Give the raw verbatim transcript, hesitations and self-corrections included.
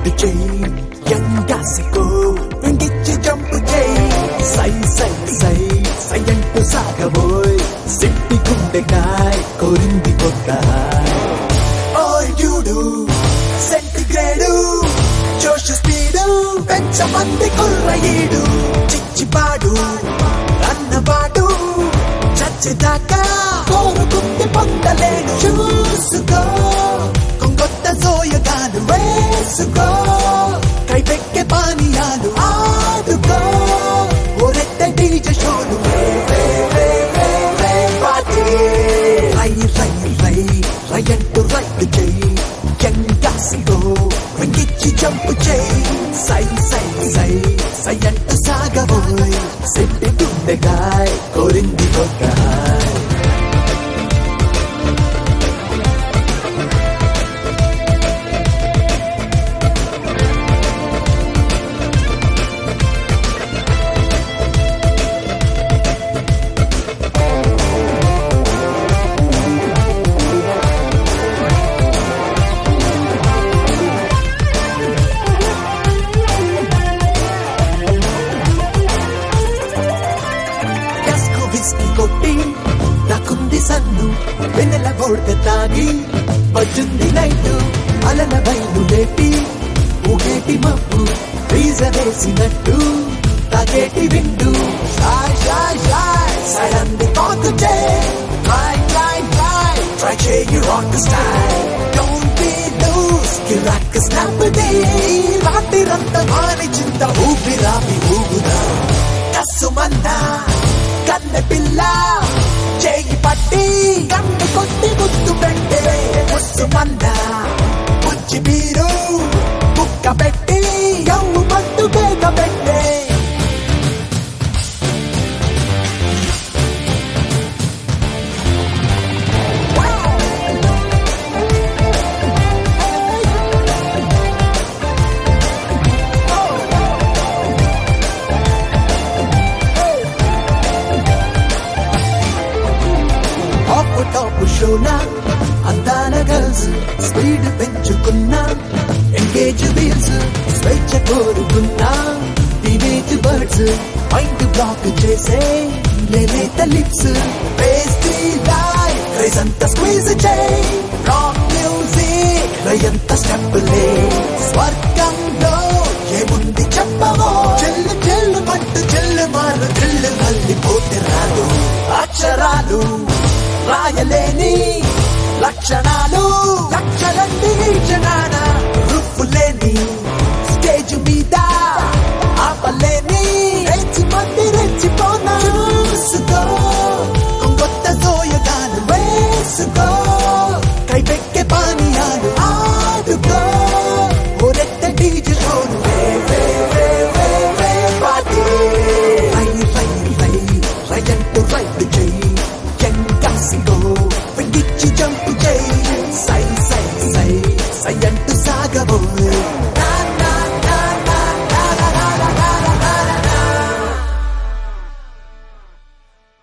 ride చేయి యంగాసికో వెంగిచ్చి jump చేయి సై సై సై సై అంటూ సాగబోయ్ సిట్టి గుండెకాయ్ కోరింది కొత్త ఓయ్ డ్యూడు సెంటిగ్రేడు జోష్ స్పీడు పెంచమంది కుర్రయీడు చిచ్చిపాడు రన్నబాడు చచ్చేదాకా కోరుకుంది పొందలేడు చూసుకో కొంగొత్త సోయగాలు వేసుకో కైపెక్కే పానీయాలు ఆడుకో ఓరెట్ట డీజే షోలు పార్టీ రై రై రై రై అంటూ రైడ్ చెయ్యి యంగాసిగో వెంగిచ్చి జంప్ చెయ్యి సై సై సై సై అంటూ సాగబోయ్ సిట్టి గుండెకాయ్ కోరింది కొత్త కొట్టి నాకుంది సన్ను వెన్నెల బోడ్క తాగి పచ్చుంది నైటు అలల బయలు లేపి ఊగేటి మప్పు వేసినట్టు తాగేటి విండు షాయ్ షాయ్ షాయ్ సడంది కాకు చే ట్రై ట్రై ట్రై ట్రై చేయి rock style don't be lose కిరాక్ స్నాప్ డే రాత్రిరంతా మాని చింత ఊపిరాపి ఊగుదా కసుమన్నా కన్నె పిల్ల చేయి పట్టి కన్ను కొట్టి ముద్దు పెట్టే ముస్సు మంద బుజ్జి మీరు బుక్క పెట్టి యవ్వు మట్టు కేక పెట్టే టాప్ షోనా అందాల గర్ల్స్ స్పీడ్ పెంచుకున్నా ఎంగేజ్ వీల్స్ స్వేచ్ఛ కోరుకున్నా టీనేజ్ బర్డ్స్ మైండ్ బ్లాక్ చేసే లేలేత లిప్స్ పేస్టీ లైఫ్ క్రేజ్ అంతా స్క్వీజ్ చేయి రాక్ మ్యూజిక్ రయంత స్టెప్పులే స్వర్గంలో ఏముంది చెప్పవో చెల్లు చెల్లు పట్టు చెల్లు మారు చెల్లు మళ్ళీ పోతే రాదు అక్షరాలు రాయలేని లక్షణాలు లక్షలండి జనాన రుప్పులేని స్టేజ్ మీద ఆపలేని రెచ్చి మంది రెచ్చిపోనా చూసుకో కొంగొత్త సోయగాలు వేసుకో కైపెక్కే పానీయాలు ఆడుకో ఓరెట్ట డీజే షోలు పార్టీ రై రై రై రై అంటూ రైడ్ చెయ్యి యంగాసిగో వెంగిచ్చి జంప్ చేయి సై